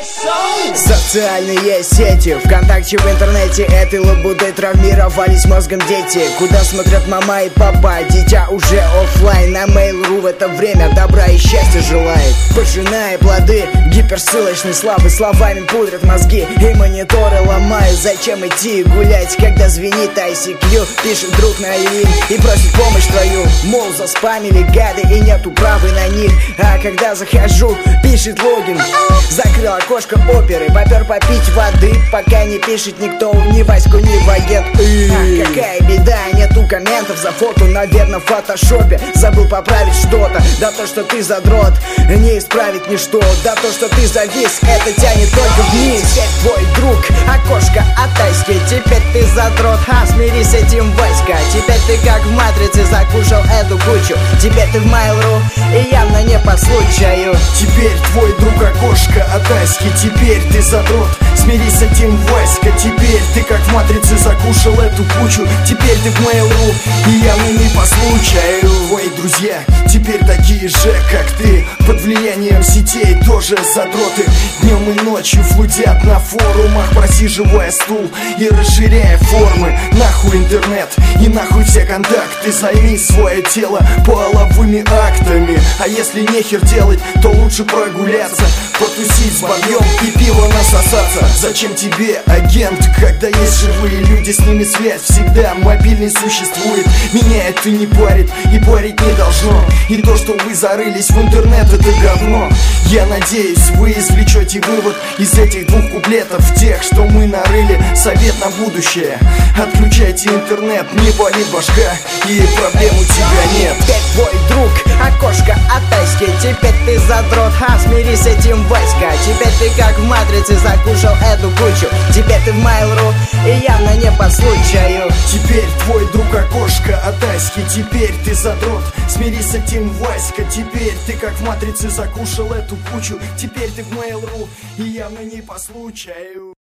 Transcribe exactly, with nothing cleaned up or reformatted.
Социальные сети, ВКонтакте, в интернете этой лабудой травмировались мозгом дети. Куда смотрят мама и папа, дитя уже оффлайн. На Mail.ru в это время добра и счастья желает. Пожиная плоды гиперссылочной славы, словами пудрят мозги и мониторы ломают. Зачем идти гулять, когда звенит ай си кью? Пишет друг на линии и просит помощь твою. Мол, заспамили гады и нету правы на них. А когда захожу, пишет логин. Закрыл окошко оперы, попер попить воды, пока не пишет никто, ни Ваську, ни Вагет. А какая беда, нету комментов за фото, наверное, в фотошопе забыл поправить что-то. Да то, что ты задрот, не исправить ничто. Да то, что ты завис, это тянет только вниз. Теперь твой друг, окошко от-тайски. Теперь ты задрот, а смирись с этим, Васька. Теперь ты как в матрице закушал эту кучу. Теперь ты в Mail.ru и явно не по случаю. Теперь твой друг, окошко от-тайски. Теперь ты задрот, смирись с этим, Васька. Теперь ты как в матрице закушал эту кучу. Теперь ты в Mail.ru и явно не по случаю. Твои друзья теперь такие же, как ты, под влиянием сетей тоже задроты. Днем и ночью флудят на форумах, просиживая стул и расширяя формы. Нахуй интернет и нахуй все контакты. Займи свое тело половыми актами. А если нехер делать, то лучше прогуляться, потусить с бабьем и пиво насосаться. Зачем тебе агент, когда есть живые люди, с ними связь всегда мобильный существует. Меня это не парит и парить не должно. И то, что вы зарылись в интернет, это говно. Я надеюсь, вы извлечете вывод из этих двух куплетов, тех, что мы нарыли. Совет на будущее: отключайте интернет, не болит башка и проблем у тебя нет. Теперь твой друг, окошко от-тайски. Теперь ты задрот, а смирись с этим, Васька. Теперь ты как в матрице закушал эту кучу. Теперь ты в Mail.ru и явно не по случаю. Теперь твой друг, окошко от-тайски. Теперь ты задрот, смирись с этим, Васька. Теперь ты как в матрице закушал эту кучу. Теперь ты в Mail.ru и явно не по случаю.